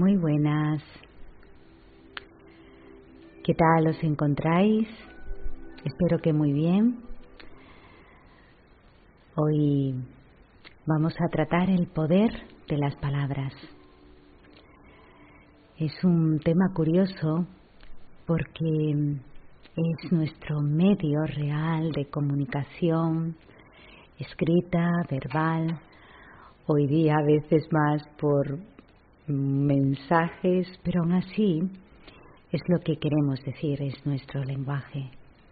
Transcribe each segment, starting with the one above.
Muy buenas. ¿Qué tal os encontráis? Espero que muy bien. Hoy vamos a tratar el poder de las palabras. Es un tema curioso porque es nuestro medio real de comunicación, escrita, verbal, hoy día a veces más por mensajes, pero aún así es lo que queremos decir, es nuestro lenguaje.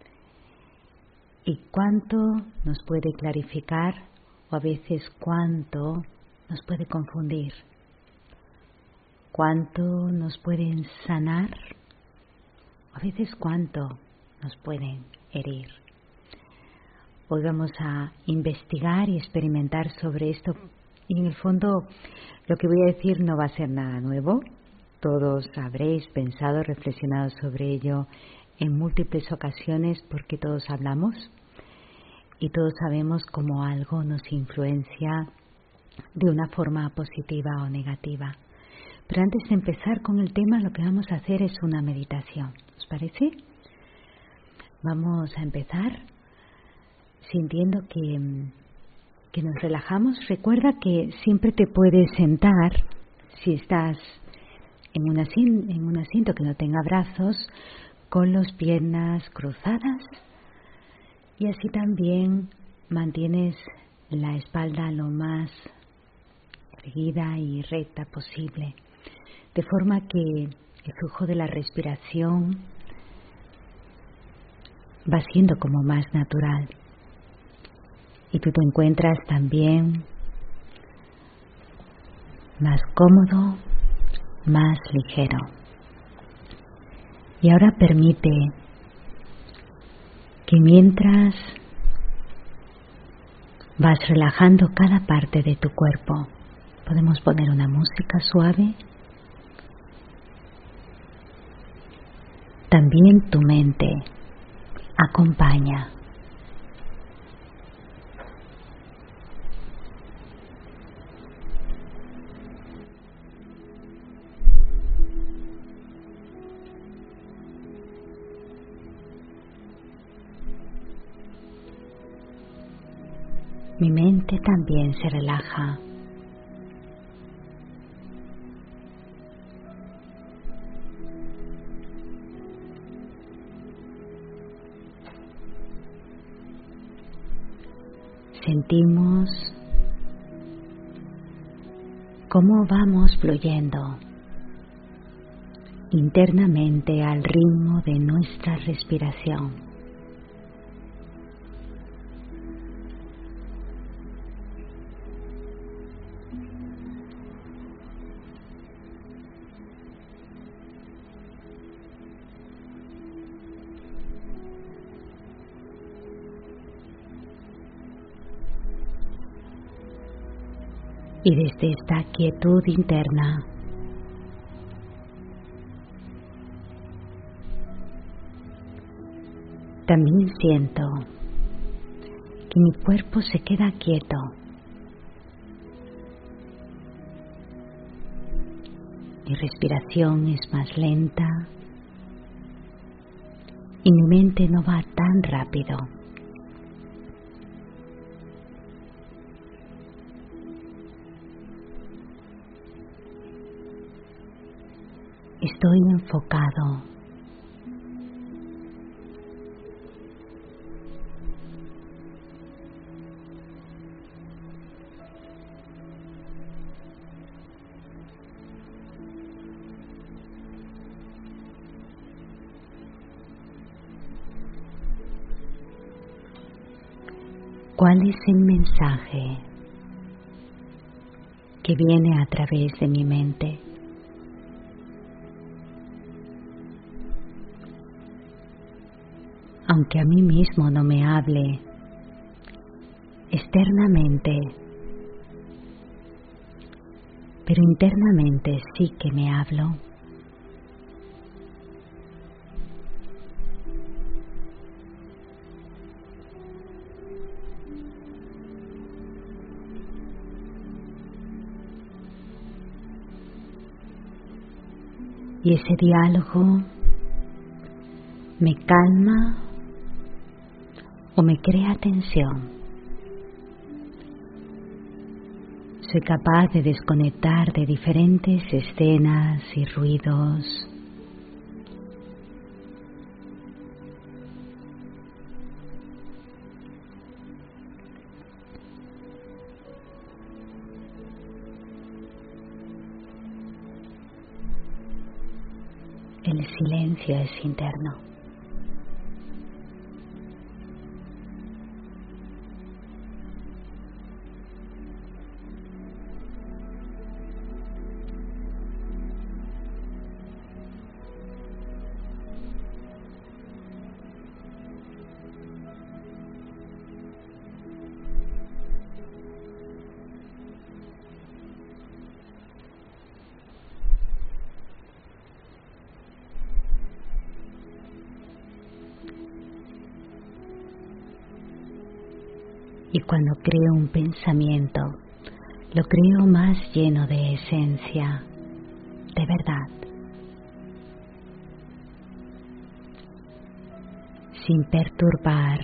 ¿Y cuánto nos puede clarificar o a veces cuánto nos puede confundir? ¿Cuánto nos pueden sanar? A veces cuánto nos pueden herir. Hoy vamos a investigar y experimentar sobre esto y en el fondo lo que voy a decir no va a ser nada nuevo. Todos habréis pensado, reflexionado sobre ello en múltiples ocasiones porque todos hablamos y todos sabemos cómo algo nos influencia de una forma positiva o negativa. Pero antes de empezar con el tema, lo que vamos a hacer es una meditación. ¿Os parece? Vamos a empezar sintiendo que nos relajamos. Recuerda que siempre te puedes sentar si estás en un asiento que no tenga brazos, con las piernas cruzadas y así también mantienes la espalda lo más erguida y recta posible, de forma que el flujo de la respiración va siendo como más natural y tú te encuentras también más cómodo, más ligero. Y ahora permite que mientras vas relajando cada parte de tu cuerpo, podemos poner una música suave, también tu mente acompaña. Mi mente también se relaja. Sentimos cómo vamos fluyendo internamente al ritmo de nuestra respiración. Y desde esta quietud interna también siento que mi cuerpo se queda quieto. Mi respiración es más lenta y mi mente no va tan rápido. Estoy enfocado. ¿Cuál es el mensaje que viene a través de mi mente? Aunque a mí mismo no me hable externamente, pero internamente sí que me hablo. Y ese diálogo me calma o me crea tensión. Soy capaz de desconectar de diferentes escenas y ruidos. El silencio es interno. Y cuando creo un pensamiento, lo creo más lleno de esencia, de verdad, sin perturbar.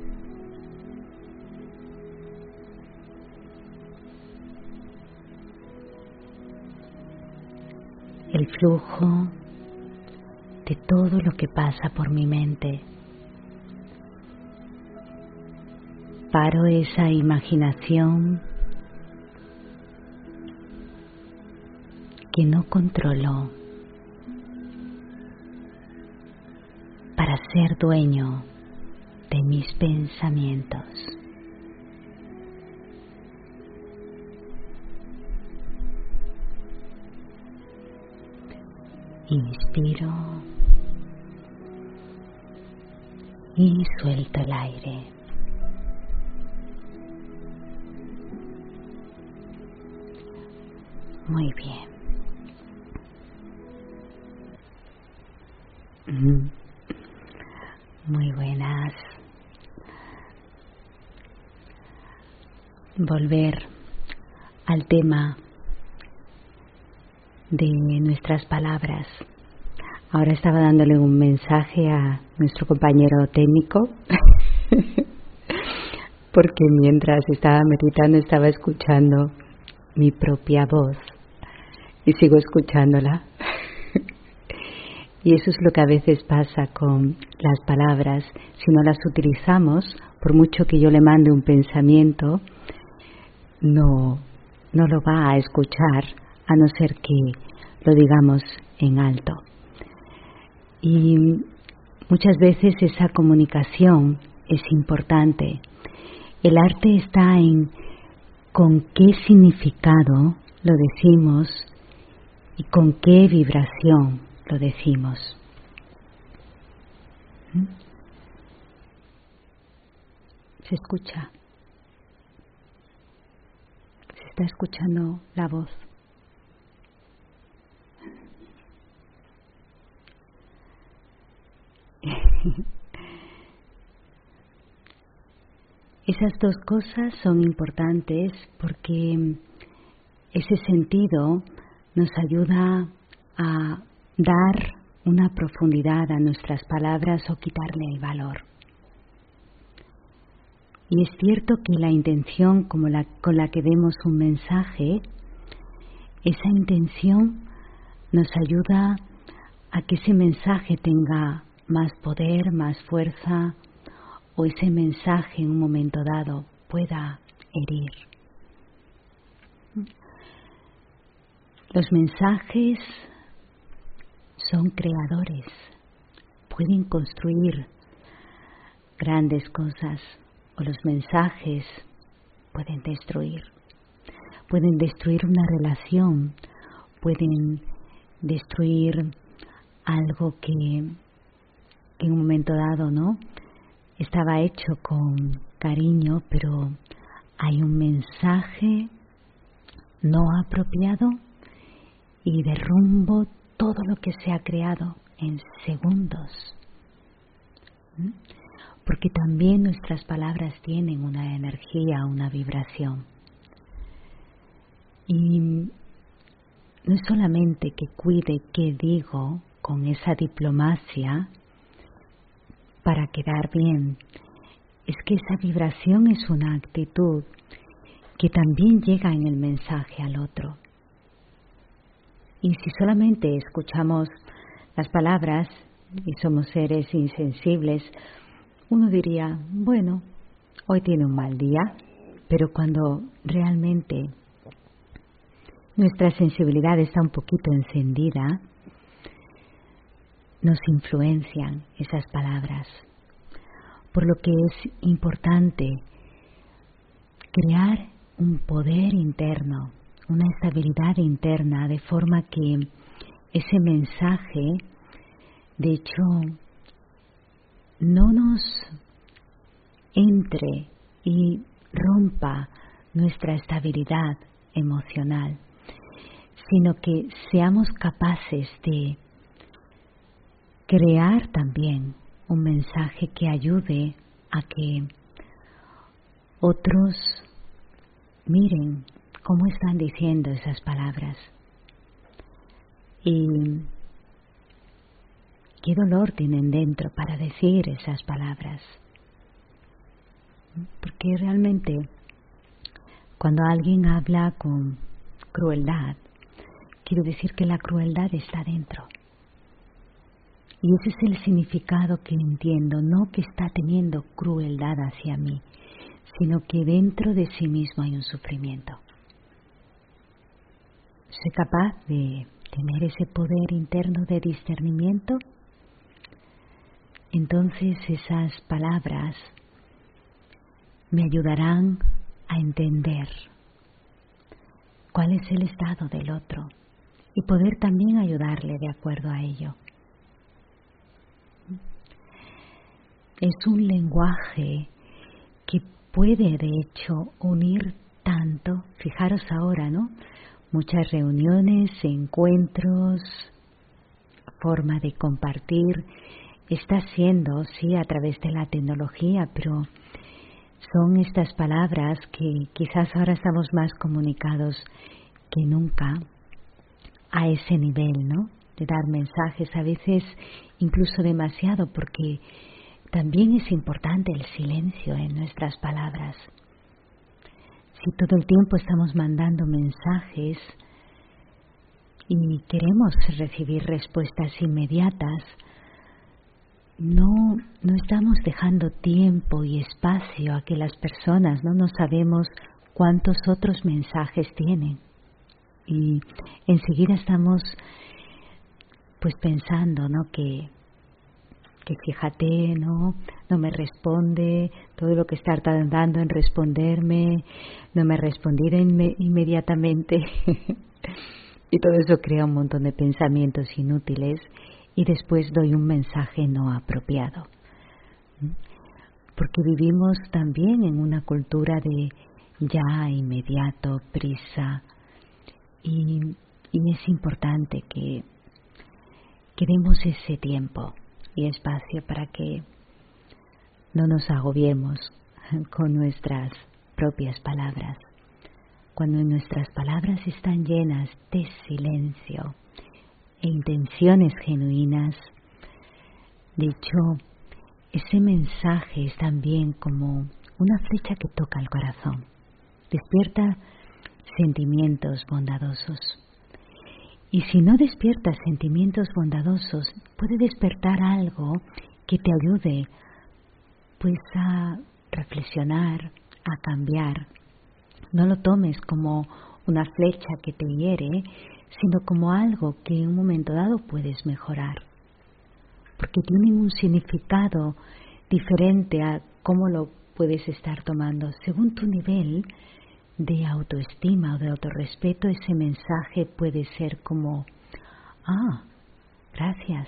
El flujo de todo lo que pasa por mi mente. Paro esa imaginación que no controlo para ser dueño de mis pensamientos. Inspiro y suelto el aire. Muy bien. Muy buenas. Volver al tema de nuestras palabras. Ahora estaba dándole un mensaje a nuestro compañero técnico porque mientras estaba meditando estaba escuchando mi propia voz y sigo escuchándola. Y eso es lo que a veces pasa con las palabras. Si no las utilizamos, por mucho que yo le mande un pensamiento, no lo va a escuchar, a no ser que lo digamos en alto. Y muchas veces esa comunicación es importante. El arte está en con qué significado lo decimos y con qué vibración lo decimos. ¿Se escucha? ¿Se está escuchando la voz? Esas dos cosas son importantes porque ese sentido nos ayuda a dar una profundidad a nuestras palabras o quitarle el valor. Y es cierto que la intención con la que demos un mensaje, esa intención nos ayuda a que ese mensaje tenga más poder, más fuerza, o ese mensaje en un momento dado pueda herir. Los mensajes son creadores, pueden construir grandes cosas, o los mensajes pueden destruir una relación, pueden destruir algo que en un momento dado, ¿no?, estaba hecho con cariño, pero hay un mensaje no apropiado y derrumbo todo lo que se ha creado en segundos. Porque también nuestras palabras tienen una energía, una vibración. Y no es solamente que cuide qué digo con esa diplomacia para quedar bien, es que esa vibración es una actitud que también llega en el mensaje al otro. Y si solamente escuchamos las palabras y somos seres insensibles, uno diría, bueno, hoy tiene un mal día, pero cuando realmente nuestra sensibilidad está un poquito encendida, nos influencian esas palabras. Por lo que es importante crear un poder interno, una estabilidad interna, de forma que ese mensaje, de hecho, no nos entre y rompa nuestra estabilidad emocional, sino que seamos capaces de crear también un mensaje que ayude a que otros miren cómo están diciendo esas palabras y qué dolor tienen dentro para decir esas palabras. Porque realmente cuando alguien habla con crueldad, quiero decir que la crueldad está dentro. Y ese es el significado que entiendo, no que está teniendo crueldad hacia mí, sino que dentro de sí mismo hay un sufrimiento. ¿Soy capaz de tener ese poder interno de discernimiento? Entonces esas palabras me ayudarán a entender cuál es el estado del otro y poder también ayudarle de acuerdo a ello. Es un lenguaje que puede, de hecho, unir tanto. Fijaros ahora, ¿no? Muchas reuniones, encuentros, forma de compartir, está siendo, sí, a través de la tecnología, pero son estas palabras que quizás ahora estamos más comunicados que nunca a ese nivel, ¿no? De dar mensajes, a veces incluso demasiado, porque también es importante el silencio en nuestras palabras. Si todo el tiempo estamos mandando mensajes y queremos recibir respuestas inmediatas, no estamos dejando tiempo y espacio a que las personas, no sabemos cuántos otros mensajes tienen. Y enseguida estamos pues pensando, ¿no? Que fíjate, no me responde, todo lo que está tardando en responderme, no me ha respondido inmediatamente. Y todo eso crea un montón de pensamientos inútiles y después doy un mensaje no apropiado. Porque vivimos también en una cultura de ya, inmediato, prisa, y es importante que demos ese tiempo y espacio para que no nos agobiemos con nuestras propias palabras. Cuando nuestras palabras están llenas de silencio e intenciones genuinas, de hecho, ese mensaje es también como una flecha que toca el corazón, despierta sentimientos bondadosos. Y si no despiertas sentimientos bondadosos, puede despertar algo que te ayude pues a reflexionar, a cambiar. No lo tomes como una flecha que te hiere, sino como algo que en un momento dado puedes mejorar. Porque tienen un significado diferente a cómo lo puedes estar tomando. Según tu nivel de autoestima o de autorrespeto, ese mensaje puede ser como, gracias,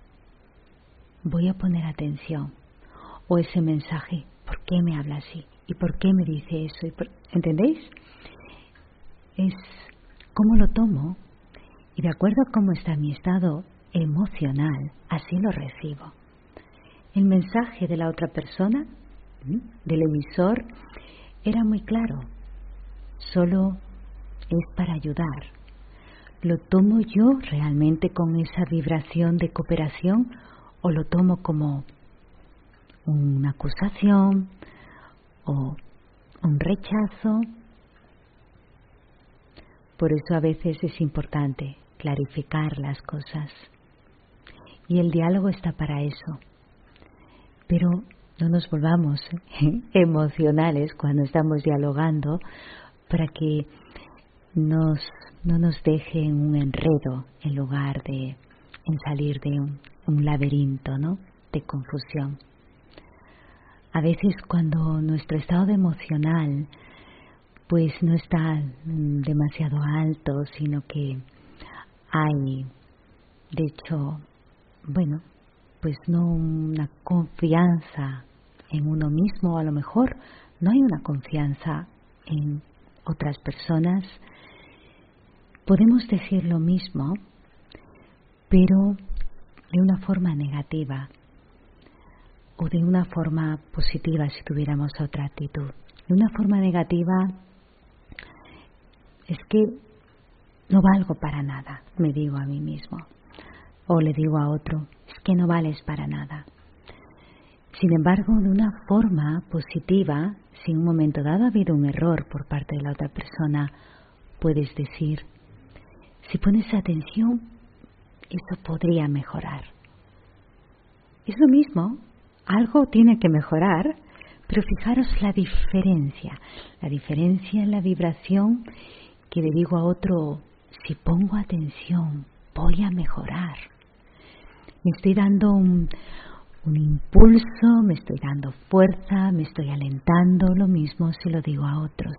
voy a poner atención. O ese mensaje, ¿por qué me habla así? ¿Y por qué me dice eso? ¿Entendéis? Es cómo lo tomo y de acuerdo a cómo está mi estado emocional, así lo recibo. El mensaje de la otra persona, del emisor, era muy claro. Solo es para ayudar. ¿Lo tomo yo realmente con esa vibración de cooperación o lo tomo como una acusación o un rechazo? Por eso a veces es importante clarificar las cosas. Y el diálogo está para eso. Pero no nos volvamos emocionales cuando estamos dialogando para que no nos deje en un enredo en lugar de en salir de un laberinto, ¿no?, de confusión. A veces cuando nuestro estado emocional pues no está demasiado alto, sino que hay, de hecho, pues no una confianza en uno mismo, a lo mejor no hay una confianza en otras personas. Podemos decir lo mismo, pero de una forma negativa o de una forma positiva si tuviéramos otra actitud. De una forma negativa es que no valgo para nada, me digo a mí mismo. O le digo a otro, es que no vales para nada. Sin embargo, de una forma positiva, si en un momento dado ha habido un error por parte de la otra persona, puedes decir, si pones atención, eso podría mejorar. Es lo mismo, algo tiene que mejorar, pero fijaros la diferencia en la vibración que le digo a otro, si pongo atención, voy a mejorar. Me estoy dando un impulso, me estoy dando fuerza, me estoy alentando, lo mismo si lo digo a otros.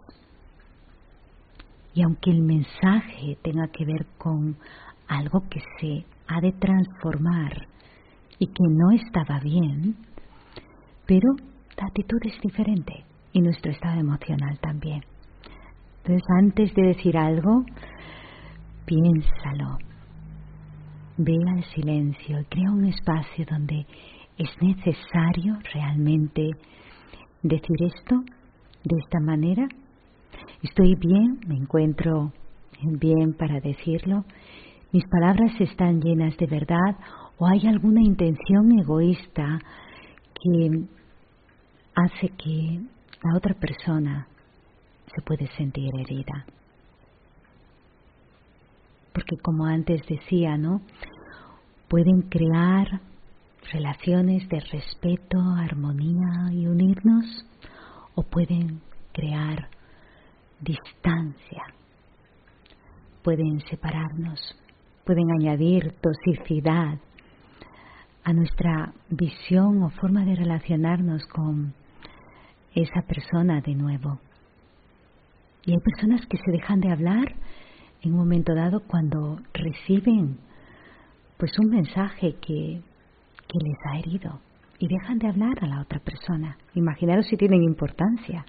Y aunque el mensaje tenga que ver con algo que se ha de transformar y que no estaba bien, pero la actitud es diferente y nuestro estado emocional también. Entonces, antes de decir algo, piénsalo, ve al silencio y crea un espacio donde es necesario realmente decir esto de esta manera. Estoy bien, me encuentro bien para decirlo. Mis palabras están llenas de verdad o hay alguna intención egoísta que hace que la otra persona se puede sentir herida. Porque como antes decía, ¿no?, pueden crear relaciones de respeto, armonía y unirnos, o pueden crear distancia, pueden separarnos, pueden añadir toxicidad a nuestra visión o forma de relacionarnos con esa persona de nuevo. Y hay personas que se dejan de hablar en un momento dado cuando reciben pues un mensaje que les ha herido y dejan de hablar a la otra persona. Imaginaros si tienen importancia.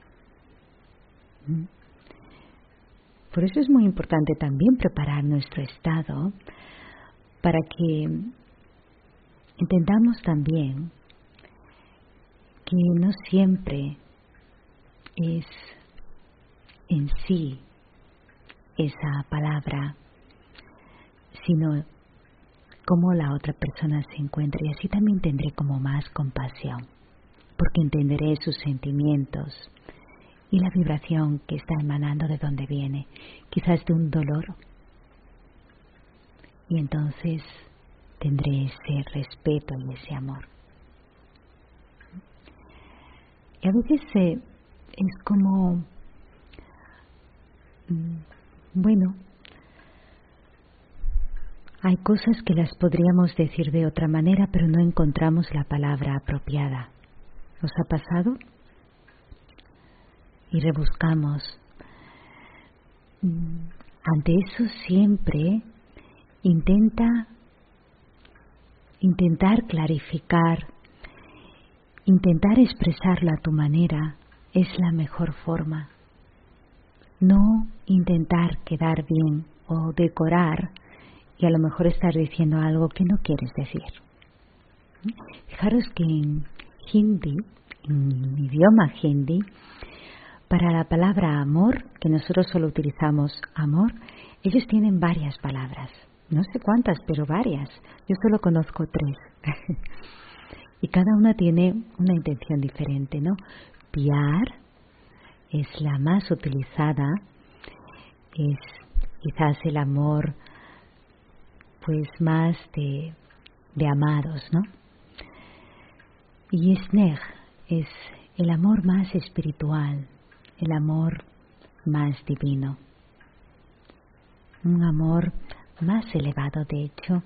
Por eso es muy importante también preparar nuestro estado para que entendamos también que no siempre es en sí esa palabra, sino cómo la otra persona se encuentra, y así también tendré como más compasión, porque entenderé sus sentimientos y la vibración que está emanando de dónde viene, quizás de un dolor, y entonces tendré ese respeto y ese amor. Y a veces es como, hay cosas que las podríamos decir de otra manera, pero no encontramos la palabra apropiada. ¿Os ha pasado? Y rebuscamos. Ante eso siempre intentar clarificar, intentar expresarlo a tu manera es la mejor forma. No intentar quedar bien o decorar y a lo mejor estar diciendo algo que no quieres decir. Fijaros que en hindi, en idioma hindi, para la palabra amor, que nosotros solo utilizamos amor, Ellos tienen varias palabras, no sé cuántas, pero varias. Yo solo conozco 3. Y cada una tiene una intención diferente, ¿no? Piar es la más utilizada, es quizás el amor pues más de amados, ¿no? Y Sneg es el amor más espiritual, el amor más divino, un amor más elevado. De hecho,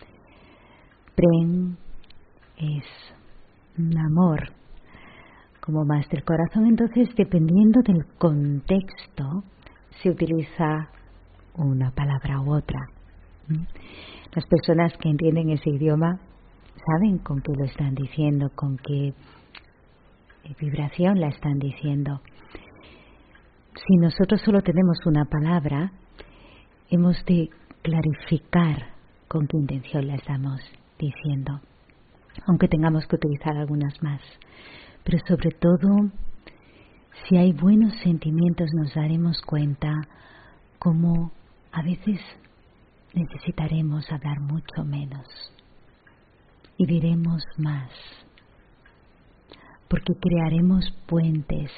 Prem es un amor como más del corazón. Entonces, dependiendo del contexto, se utiliza una palabra u otra. Las personas que entienden ese idioma saben con qué lo están diciendo, con qué vibración la están diciendo. Si nosotros solo tenemos una palabra, hemos de clarificar con qué intención la estamos diciendo, aunque tengamos que utilizar algunas más. Pero sobre todo, si hay buenos sentimientos, nos daremos cuenta cómo a veces necesitaremos hablar mucho menos y diremos más, porque crearemos puentes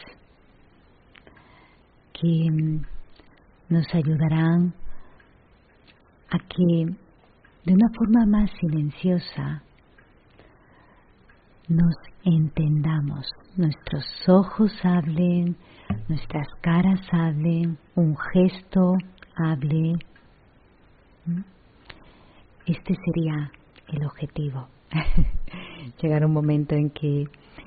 que nos ayudarán a que de una forma más silenciosa nos entendamos, nuestros ojos hablen, nuestras caras hablen, un gesto hable. Este sería el objetivo. Llegar a un momento en que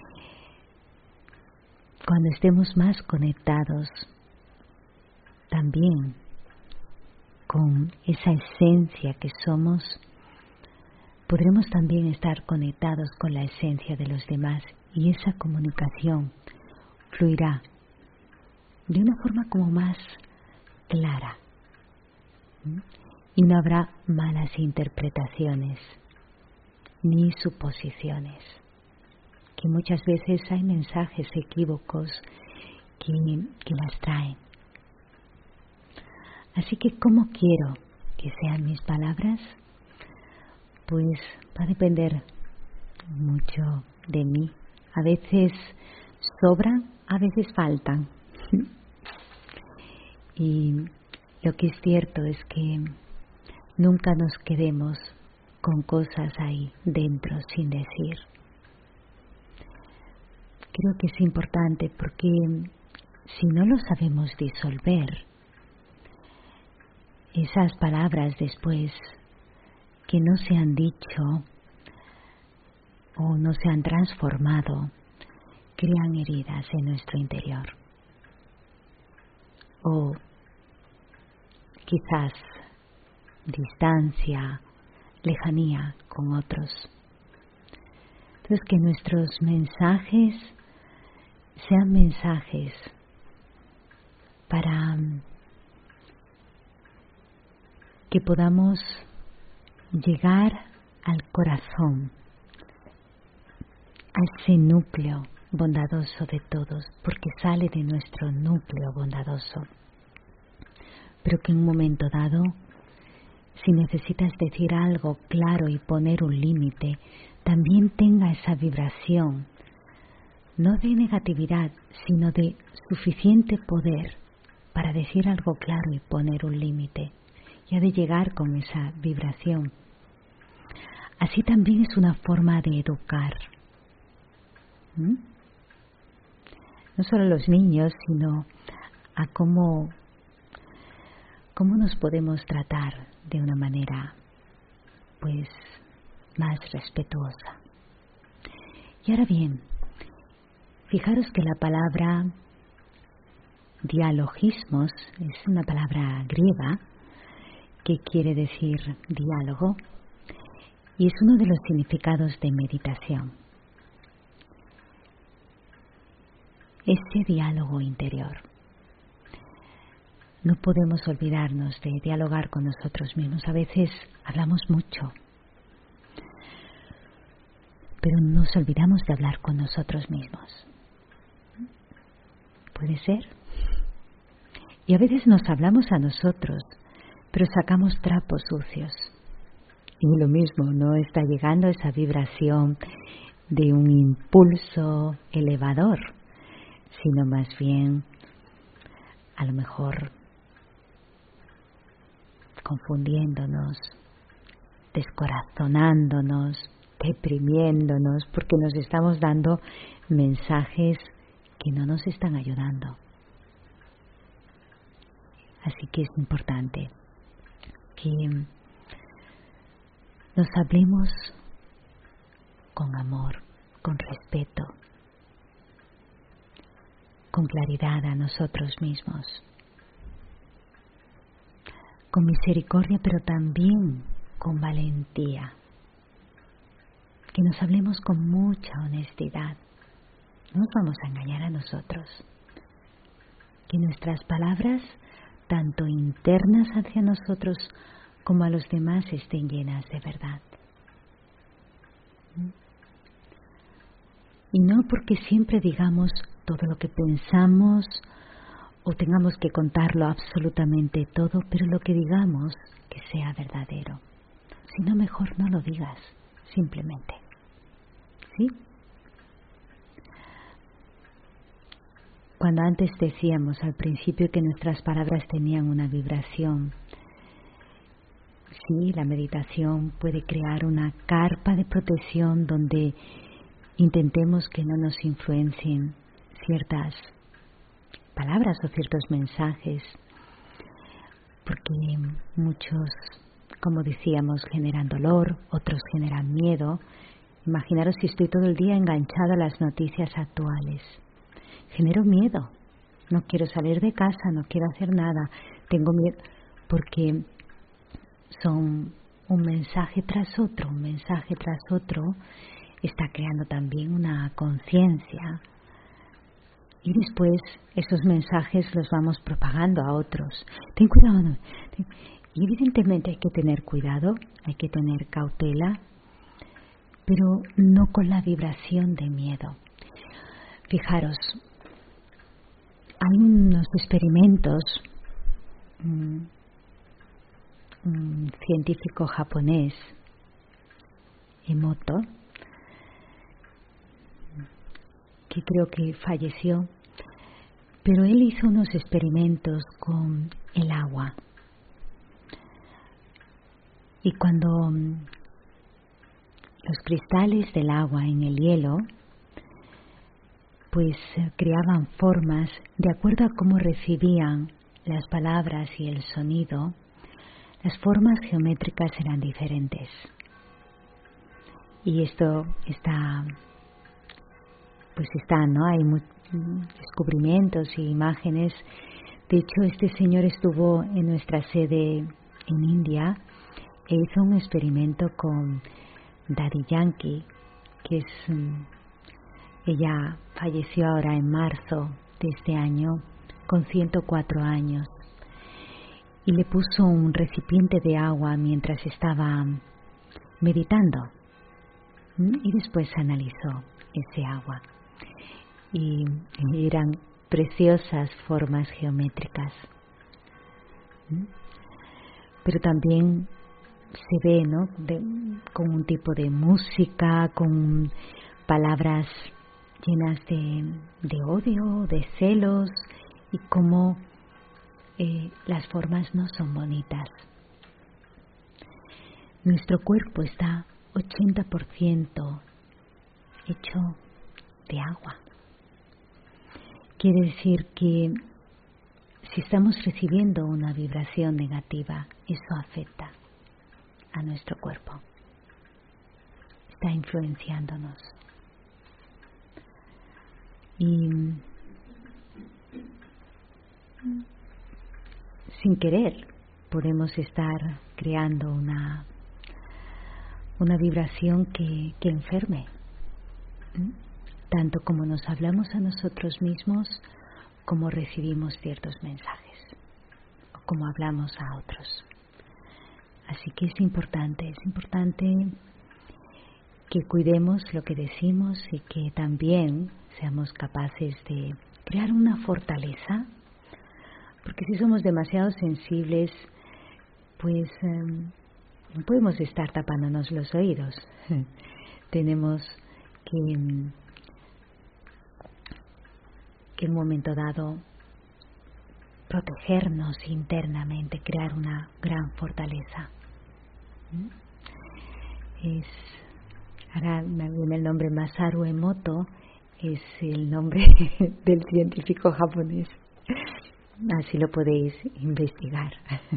cuando estemos más conectados también con esa esencia que somos, podremos también estar conectados con la esencia de los demás y esa comunicación fluirá de una forma como más clara y no habrá malas interpretaciones ni suposiciones, que muchas veces hay mensajes equívocos que las traen. Así que, ¿cómo quiero que sean mis palabras? Pues va a depender mucho de mí. A veces sobran, a veces faltan. Y lo que es cierto es que nunca nos quedemos con cosas ahí dentro sin decir. Creo que es importante porque si no lo sabemos disolver, esas palabras después que no se han dicho o no se han transformado, crean heridas en nuestro interior. O quizás distancia, lejanía con otros. Entonces, que nuestros mensajes sean mensajes para que podamos llegar al corazón, a ese núcleo bondadoso de todos, porque sale de nuestro núcleo bondadoso. Pero que en un momento dado, si necesitas decir algo claro y poner un límite, también tenga esa vibración, no de negatividad, sino de suficiente poder para decir algo claro y poner un límite, y ha de llegar con esa vibración. Así también es una forma de educar, no solo a los niños, sino a cómo nos podemos tratar de una manera pues más respetuosa. Y ahora bien, fijaros que la palabra dialogismos es una palabra griega que quiere decir diálogo y es uno de los significados de meditación. Ese diálogo interior. No podemos olvidarnos de dialogar con nosotros mismos. A veces hablamos mucho, pero nos olvidamos de hablar con nosotros mismos. ¿Puede ser? Y a veces nos hablamos a nosotros, pero sacamos trapos sucios. Y lo mismo, no está llegando esa vibración de un impulso elevador, sino más bien, a lo mejor, confundiéndonos, descorazonándonos, deprimiéndonos, porque nos estamos dando mensajes que no nos están ayudando. Así que es importante que nos hablemos con amor, con respeto, con claridad a nosotros mismos, con misericordia, pero también con valentía. Que nos hablemos con mucha honestidad. No nos vamos a engañar a nosotros. Que nuestras palabras, tanto internas hacia nosotros como a los demás, estén llenas de verdad. Y no porque siempre digamos todo lo que pensamos o tengamos que contarlo absolutamente todo, pero lo que digamos que sea verdadero. Si no, mejor no lo digas, simplemente. ¿Sí? Cuando antes decíamos al principio que nuestras palabras tenían una vibración, sí, la meditación puede crear una carpa de protección donde intentemos que no nos influencien ciertas palabras o ciertos mensajes, porque muchos, como decíamos, generan dolor, otros generan miedo. Imaginaros si estoy todo el día enganchada a las noticias actuales. Genero miedo, no quiero salir de casa, no quiero hacer nada, tengo miedo, porque son un mensaje tras otro, está creando también una conciencia. Y después esos mensajes los vamos propagando a otros. Ten cuidado. Y evidentemente hay que tener cuidado, hay que tener cautela, pero no con la vibración de miedo. Fijaros, hay unos experimentos, un científico japonés, Emoto, que creo que falleció, pero él hizo unos experimentos con el agua. Y cuando los cristales del agua en el hielo, pues creaban formas de acuerdo a cómo recibían las palabras y el sonido, las formas geométricas eran diferentes. Y esto está, ¿no? Hay descubrimientos y imágenes. De hecho, este señor estuvo en nuestra sede en India e hizo un experimento con Daddy Yankee, que es... ella falleció ahora en marzo de este año con 104 años y le puso un recipiente de agua mientras estaba meditando y después analizó ese agua y eran preciosas formas geométricas, pero también se ve, ¿no? Con un tipo de música, con palabras llenas de odio, de celos, y cómo las formas no son bonitas. Nuestro cuerpo está 80% hecho de agua. Quiere decir que si estamos recibiendo una vibración negativa, eso afecta a nuestro cuerpo. Está influenciándonos. Y sin querer podemos estar creando una vibración que enferme, tanto como nos hablamos a nosotros mismos como recibimos ciertos mensajes o como hablamos a otros. Así que es importante que cuidemos lo que decimos y que también seamos capaces de crear una fortaleza, porque si somos demasiado sensibles pues no podemos estar tapándonos los oídos. Tenemos que en un momento dado protegernos internamente, crear una gran fortaleza. Ahora me viene el nombre Masaru Emoto, es el nombre del científico japonés. Así lo podéis investigar.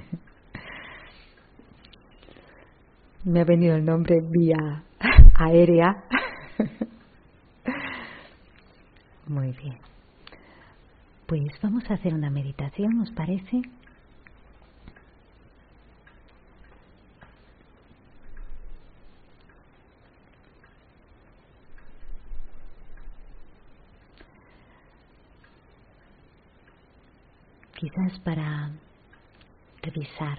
Me ha venido el nombre vía aérea. Muy bien. Pues vamos a hacer una meditación, ¿os parece? Quizás para revisar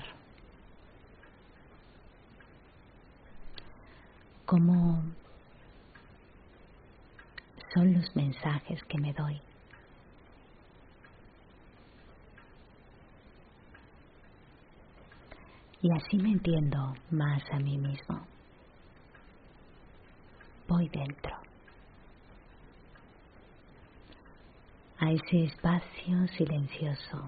cómo son los mensajes que me doy. Y así me entiendo más a mí mismo. Voy dentro, a ese espacio silencioso.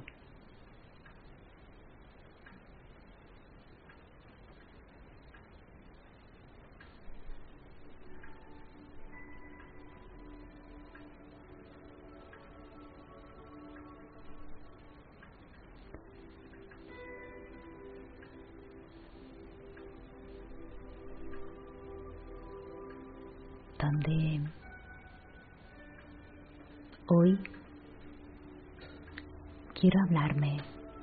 Donde hoy quiero hablarme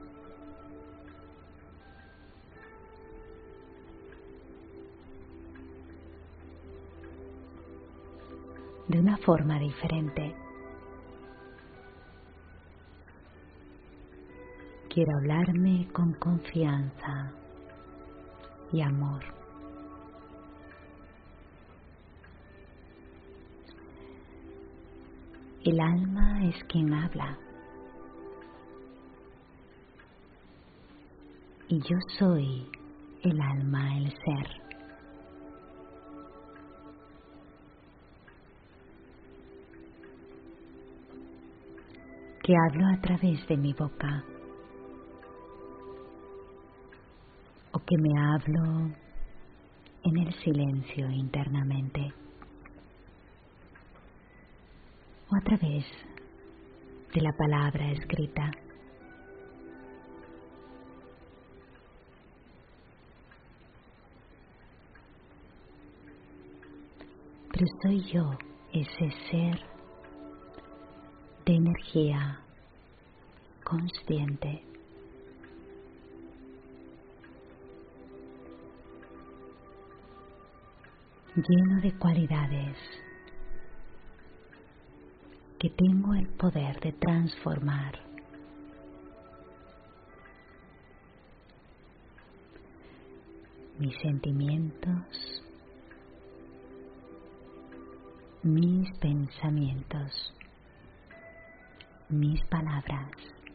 de una forma diferente. Quiero hablarme con confianza y amor. El alma es quien habla. Y yo soy el alma, el ser. Que hablo a través de mi boca. O que me hablo en el silencio internamente. O a través de la palabra escrita. Pero soy yo, ese ser de energía consciente, lleno de cualidades, que tengo el poder de transformar mis sentimientos, mis pensamientos, mis palabras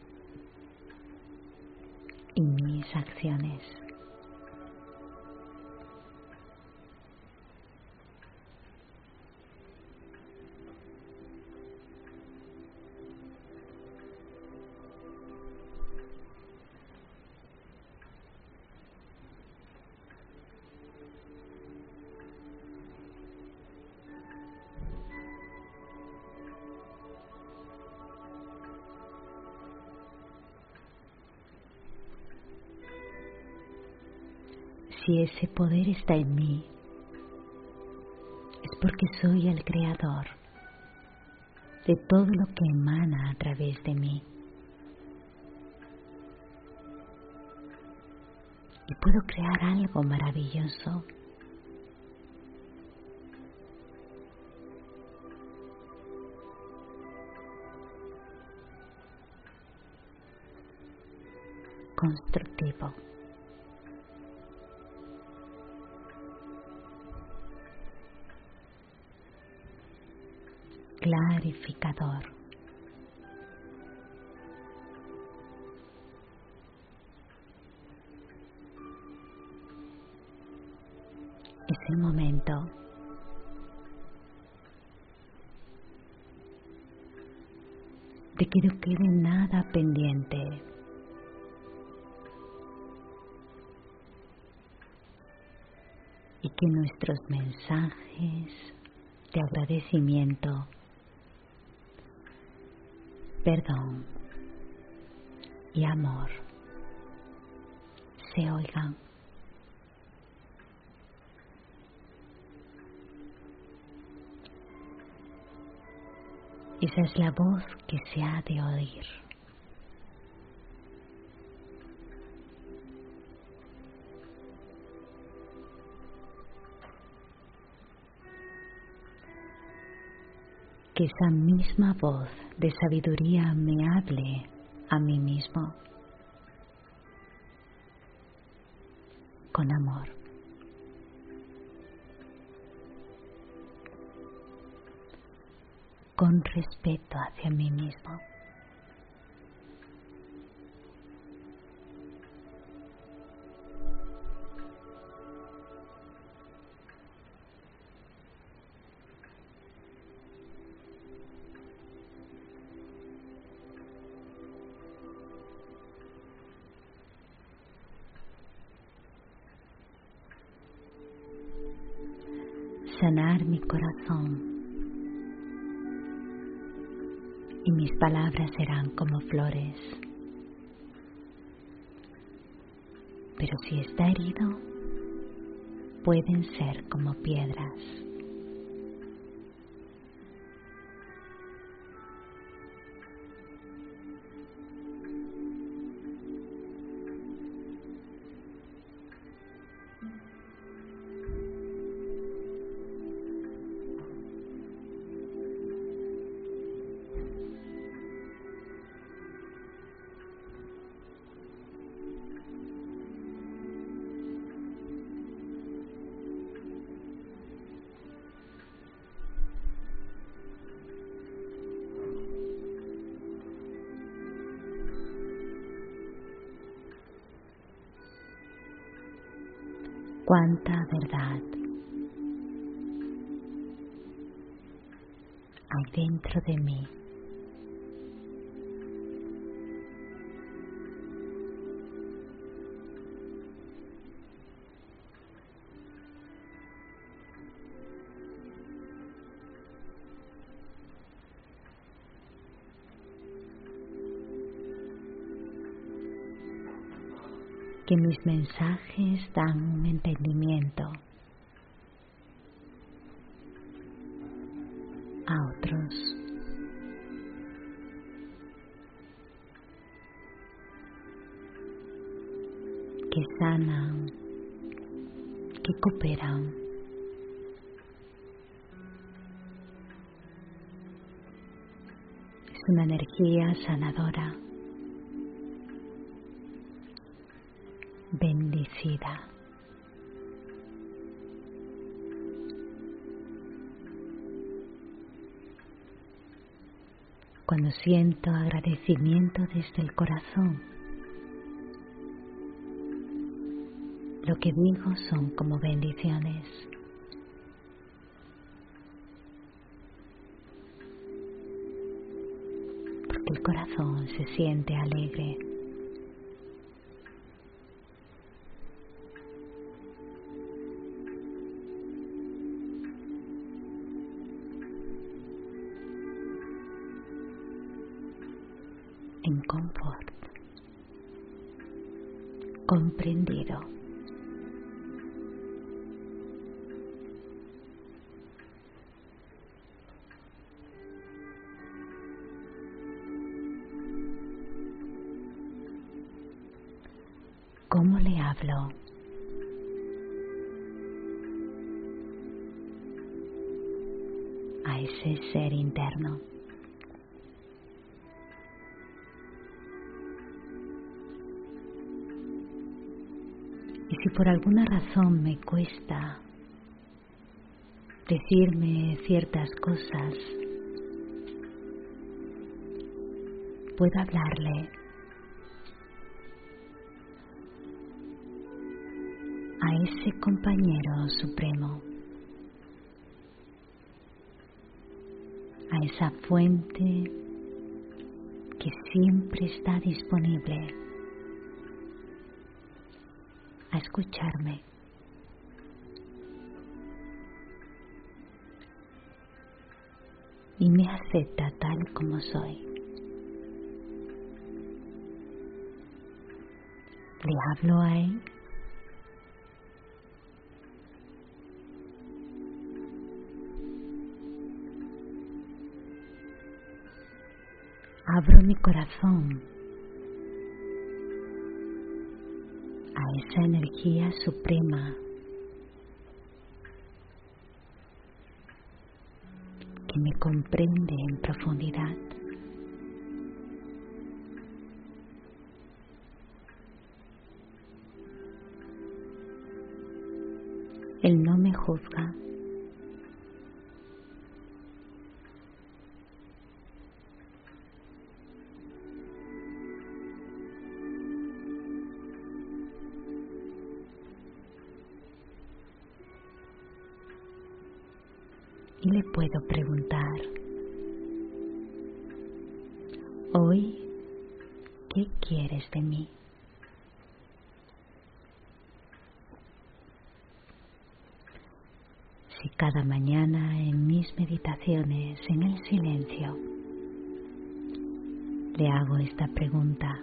y mis acciones. Si ese poder está en mí, es porque soy el creador de todo lo que emana a través de mí. Y puedo crear algo maravilloso. Constructivo. Clarificador. Es el momento de que no quede nada pendiente. Y que nuestros mensajes de agradecimiento, perdón y amor se oigan. Esa es la voz que se ha de oír. Que esa misma voz de sabiduría me hable a mí mismo con amor. Con respeto hacia mí mismo. Sanar mi corazón. Y mis palabras serán como flores. Pero si está herido, pueden ser como piedras. Cuánta verdad hay dentro de mí. Que mis mensajes dan un entendimiento a otros. Que sanan, que cooperan. Es una energía sanadora. Bendecida. Cuando siento agradecimiento desde el corazón, lo que digo son como bendiciones. Porque el corazón se siente alegre. En confort, comprendido. ¿Cómo le hablo? A ese ser interno. Y si por alguna razón me cuesta decirme ciertas cosas, puedo hablarle a ese compañero supremo. a esa fuente que siempre está disponible a escucharme. Y me acepta tal como soy. Le hablo a él. Abro mi corazón a esa energía suprema que me comprende en profundidad. Él no me juzga. Y le puedo preguntar: hoy, ¿qué quieres de mí? Si cada mañana en mis meditaciones, en el silencio, le hago esta pregunta,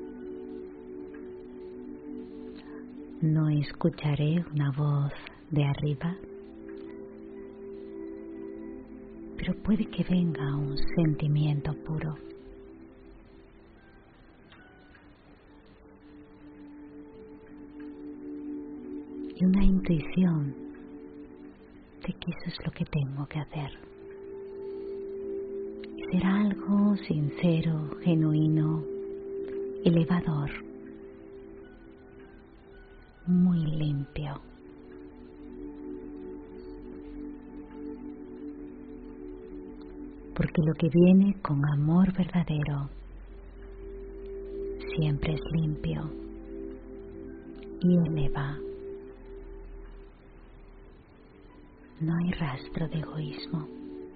no escucharé una voz de arriba, pero puede que venga un sentimiento puro. Y una intuición de que eso es lo que tengo que hacer. Será algo sincero, genuino, elevador, muy limpio. Porque lo que viene con amor verdadero siempre es limpio y eleva. No hay rastro de egoísmo.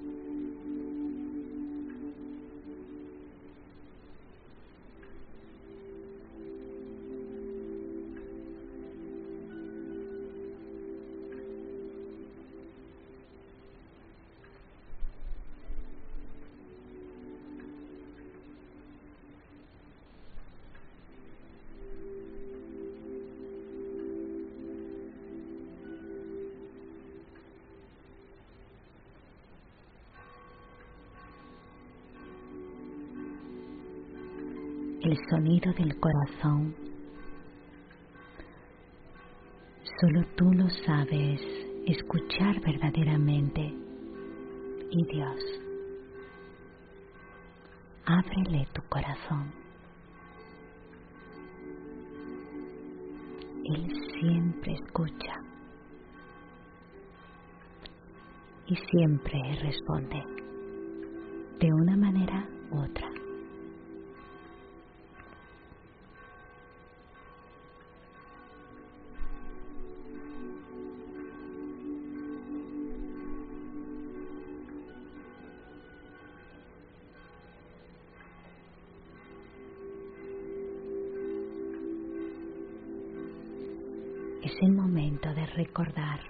El sonido del corazón, solo tú lo sabes escuchar verdaderamente. Y Dios, ábrele tu corazón. Él siempre escucha y siempre responde de una manera u otra. Es el momento de recordar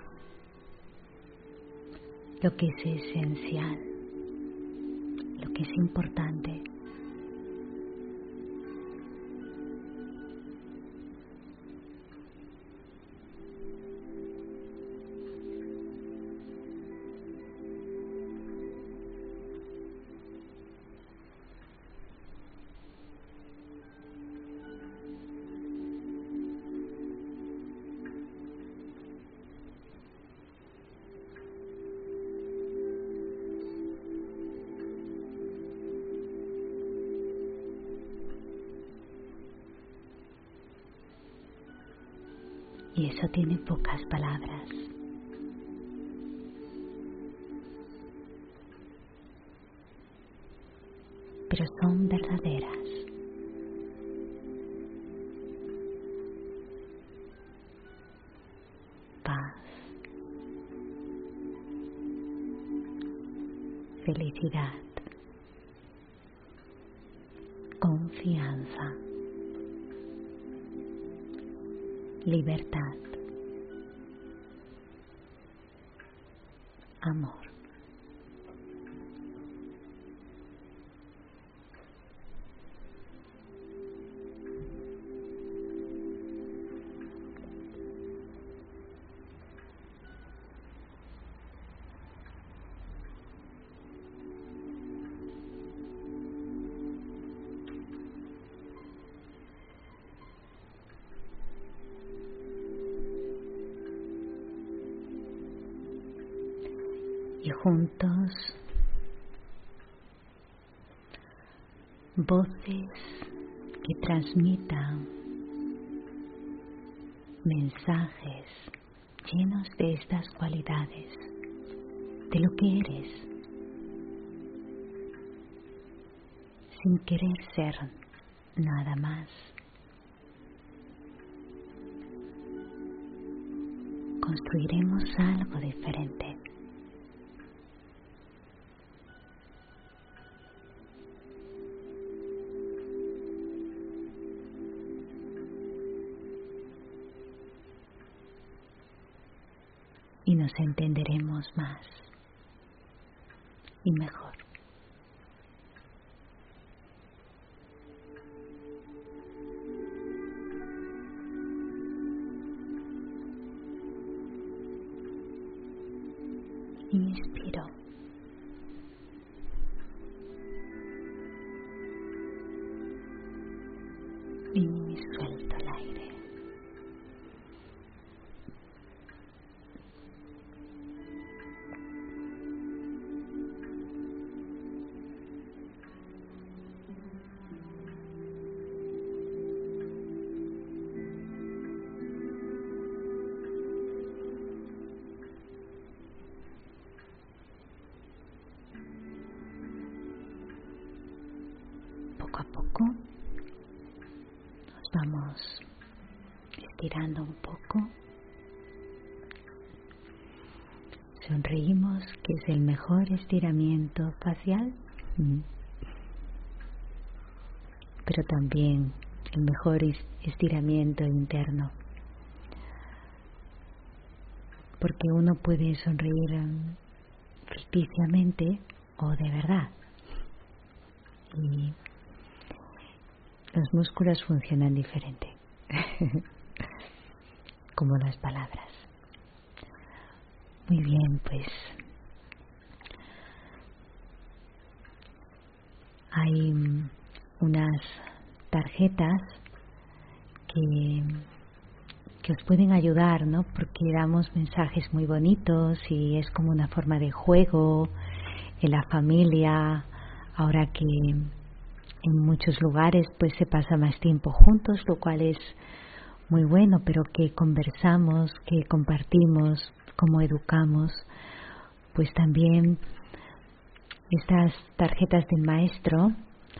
lo que es esencial, lo que es importante. Y eso tiene pocas palabras. Pero son verdaderas. Paz, felicidad, confianza, libertad, amor. Y juntos, voces que transmitan mensajes llenos de estas cualidades, de lo que eres, sin querer ser nada más. Construiremos algo diferente. Y nos entenderemos más y mejor. Inspiro. Y suelto el aire. Poco a poco nos vamos estirando un poco. Sonreímos, que es el mejor estiramiento facial, pero también el mejor estiramiento interno, porque uno puede sonreír ficticiamente o de verdad, y los músculos funcionan diferente, como las palabras. Muy bien, pues hay unas tarjetas que os pueden ayudar, ¿no? Porque damos mensajes muy bonitos y es como una forma de juego en la familia. Ahora que en muchos lugares pues se pasa más tiempo juntos, lo cual es muy bueno, pero que conversamos, que compartimos, cómo educamos, pues también estas tarjetas del maestro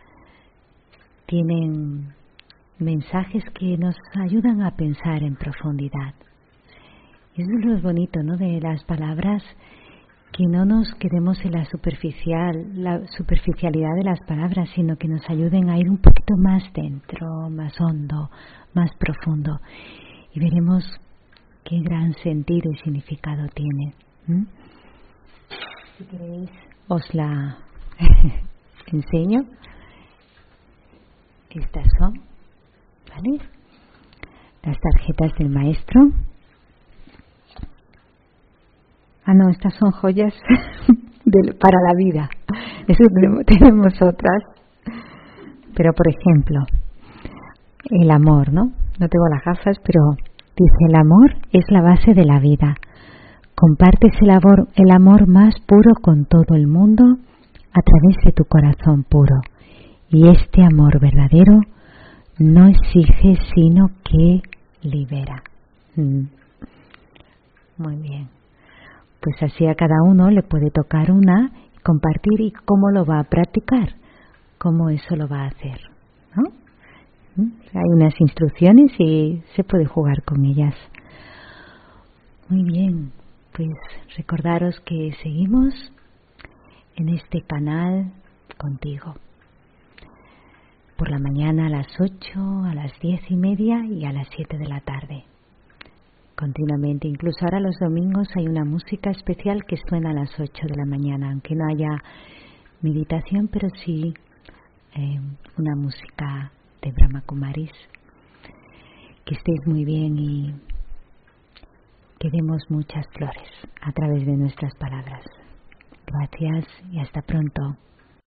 tienen mensajes que nos ayudan a pensar en profundidad. Eso es lo bonito, ¿no?, de las palabras, que no nos quedemos en la superficialidad de las palabras, sino que nos ayuden a ir un poquito más dentro, más hondo, más profundo, y veremos qué gran sentido y significado tiene. Si queréis, os la enseño. Estas son, ¿vale?, las tarjetas del maestro. No, estas son joyas para la vida. Eso tenemos otras. Pero, por ejemplo, el amor, ¿no? No tengo las gafas, pero dice: el amor es la base de la vida. Compartes el amor más puro con todo el mundo a través de tu corazón puro. Y este amor verdadero no exige, sino que libera. Muy bien. Pues así a cada uno le puede tocar una, compartir, y cómo lo va a practicar, cómo eso lo va a hacer, ¿no? Hay unas instrucciones y se puede jugar con ellas. Muy bien, pues recordaros que seguimos en este canal contigo. Por la mañana a las 8, a las 10:30 y a las 7 de la tarde. Continuamente, incluso ahora los domingos hay una música especial que suena a las 8 de la mañana, aunque no haya meditación, pero sí una música de Brahma Kumaris. Que estéis muy bien y que demos muchas flores a través de nuestras palabras. Gracias y hasta pronto.